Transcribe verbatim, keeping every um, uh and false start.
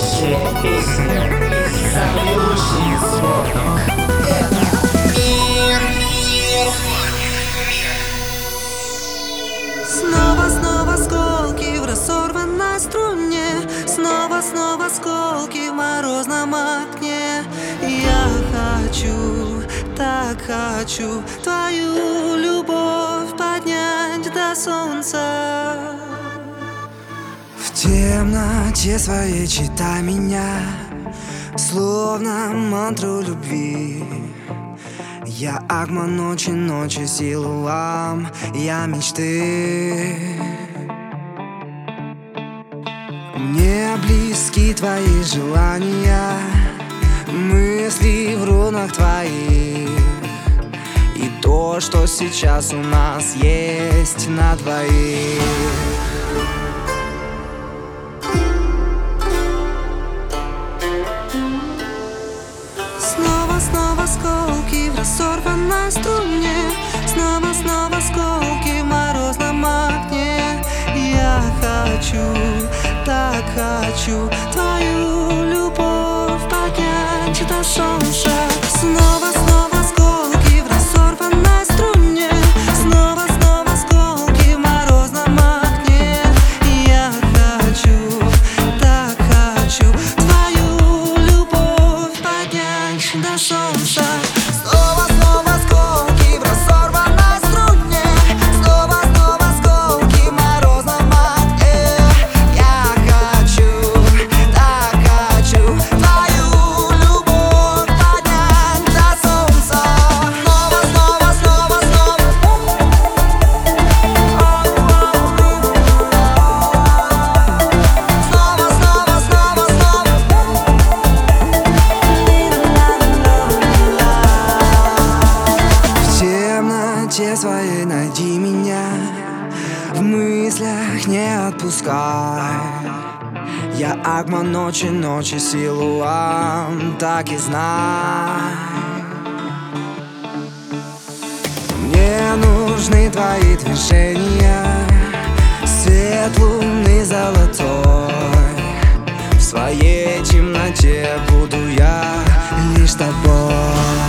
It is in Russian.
лучшие песни, самый лучший звук. Мир, мир. Снова, снова осколки в разорванной струне, снова, снова осколки в морозном окне. Я хочу, так хочу твою любовь поднять до солнца. В темноте своей читай меня, словно мантру любви. Я агма ночи, ночи силуам, я мечты. Мне близки твои желания, мысли в рунах твоих. И то, что сейчас у нас есть на двоих. Снова, снова осколки в разорванной струне, снова, снова осколки в морозном окне. Я хочу, так хочу твою любовь поднять до солнца. Снова, снова осколки в разорванной струне, снова, снова осколки в морозном окне. Я хочу, так хочу твою любовь поднять до солнца. Снова, снова осколки в разорванной струне, снова, снова осколки в морозном окне. Я хочу, так хочу твою любовь поднять до солнца. Снова, снова, снова, снова. Снова, снова, снова, снова. В темноте своей найди меня, в мыслях не отпускай. Я агма ночи, ночи силуам, так и знай. Мне нужны твои движения, свет луны золотой. В своей темноте буду я лишь тобой.